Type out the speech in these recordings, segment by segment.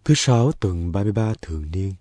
Thứ sáu tuần 33 thường niên.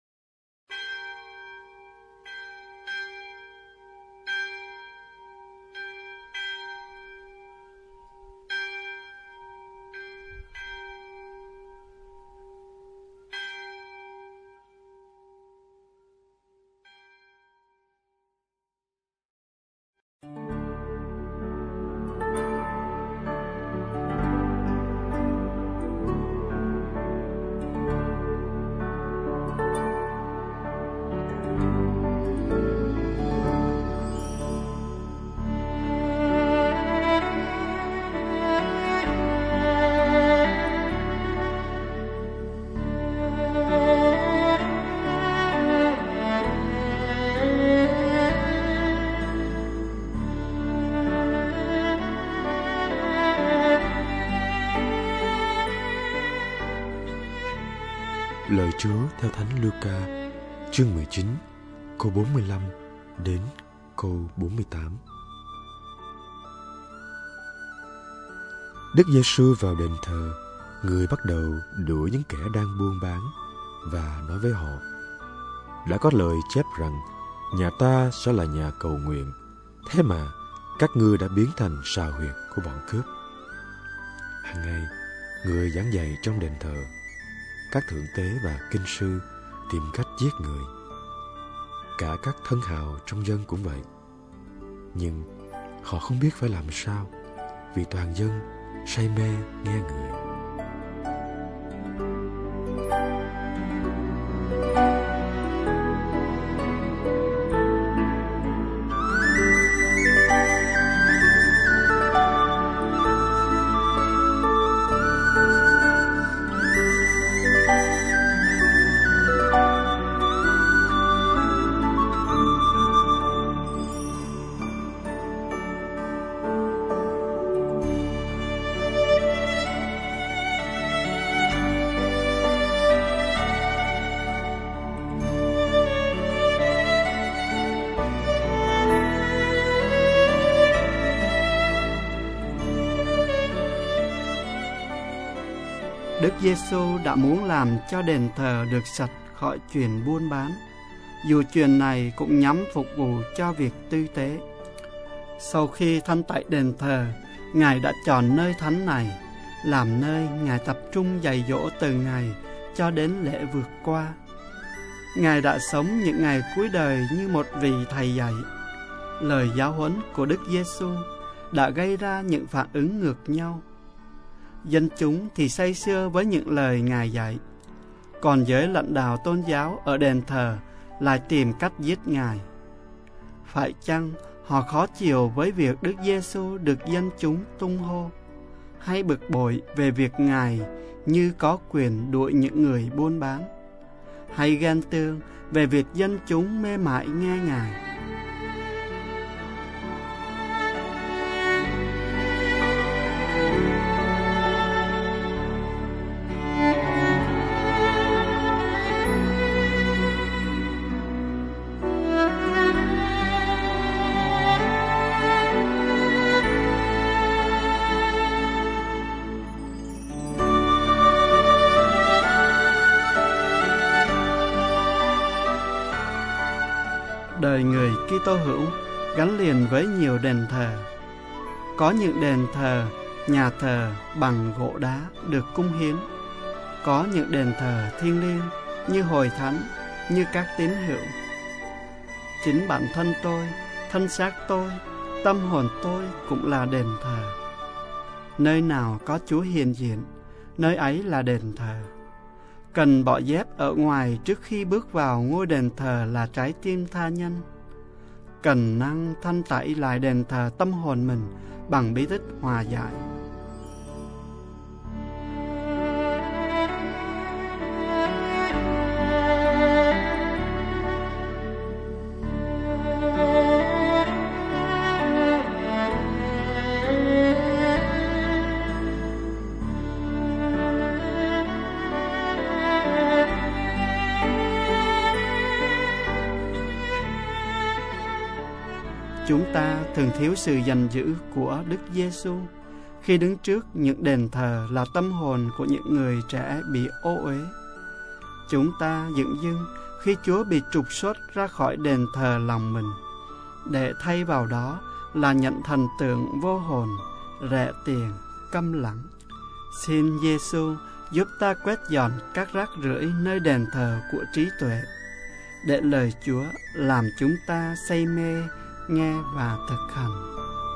Lời Chúa theo Thánh Luca, chương 19, câu 45 đến câu 48. Đức Giêsu vào đền thờ, người bắt đầu đuổi những kẻ đang buôn bán và nói với họ: đã có lời chép rằng nhà ta sẽ là nhà cầu nguyện, thế mà các ngươi đã biến thành sào huyệt của bọn cướp. Hàng ngày, người giảng dạy trong đền thờ, các thượng tế và kinh sư tìm cách giết người. Cả các thân hào trong dân cũng vậy. Nhưng họ không biết phải làm sao, vì toàn dân say mê nghe người. Đức Giêsu đã muốn làm cho đền thờ được sạch khỏi chuyện buôn bán, dù chuyện này cũng nhằm phục vụ cho việc tư tế. Sau khi thanh tẩy đền thờ, Ngài đã chọn nơi thánh này làm nơi Ngài tập trung dạy dỗ từ ngày cho đến lễ vượt qua. Ngài đã sống những ngày cuối đời như một vị thầy dạy. Lời giáo huấn của Đức Giêsu đã gây ra những phản ứng ngược nhau. Dân chúng thì say sưa với những lời Ngài dạy, còn giới lãnh đạo tôn giáo ở đền thờ lại tìm cách giết Ngài. Phải chăng họ khó chịu với việc Đức Giêsu được dân chúng tung hô, hay bực bội về việc Ngài như có quyền đuổi những người buôn bán, hay ghen tương về việc dân chúng mê mải nghe Ngài? Đời người Kitô hữu gắn liền với nhiều đền thờ. Có những đền thờ, nhà thờ bằng gỗ đá được cung hiến. Có những đền thờ thiêng liêng như hội thánh, như các tín hữu. Chính bản thân tôi, thân xác tôi, tâm hồn tôi cũng là đền thờ. Nơi nào có Chúa hiện diện, nơi ấy là đền thờ. Cần bỏ dép ở ngoài trước khi bước vào ngôi đền thờ là trái tim tha nhân. Cần năng thanh tẩy lại đền thờ tâm hồn mình bằng bí tích hòa giải. Chúng ta thường thiếu sự gìn giữ của Đức Giêsu khi đứng trước những đền thờ là tâm hồn của những người trẻ bị ô uế. Chúng ta dửng dưng khi Chúa bị trục xuất ra khỏi đền thờ lòng mình, để thay vào đó là nhận thần tượng vô hồn, rẻ tiền, câm lặng. Xin Giêsu giúp ta quét dọn các rác rưởi nơi đền thờ của trí tuệ, để lời Chúa làm chúng ta say mê nghe và thực hành.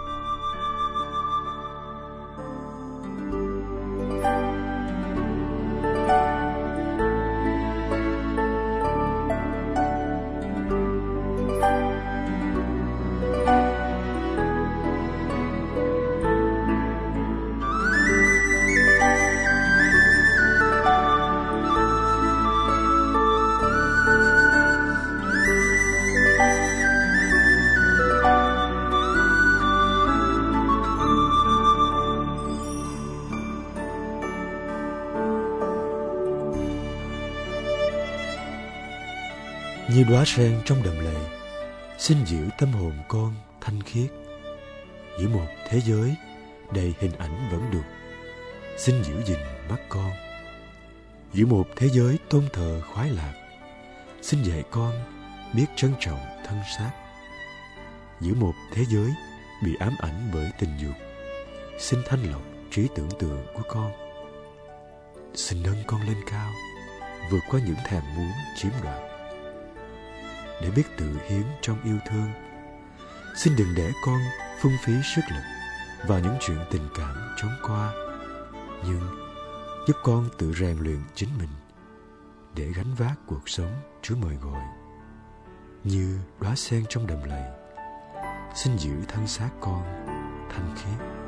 Như đóa sen trong đầm lầy, xin giữ tâm hồn con thanh khiết. Giữa một thế giới đầy hình ảnh vẫn đục, xin giữ gìn mắt con. Giữa một thế giới tôn thờ khoái lạc, xin dạy con biết trân trọng thân xác. Giữa một thế giới bị ám ảnh bởi tình dục, xin thanh lọc trí tưởng tượng của con. Xin nâng con lên cao, vượt qua những thèm muốn chiếm đoạt, để biết tự hiến trong yêu thương. Xin đừng để con phung phí sức lực vào những chuyện tình cảm chóng qua, nhưng giúp con tự rèn luyện chính mình để gánh vác cuộc sống Chúa mời gọi. Như đóa sen trong đầm lầy, xin giữ thân xác con thanh khiết.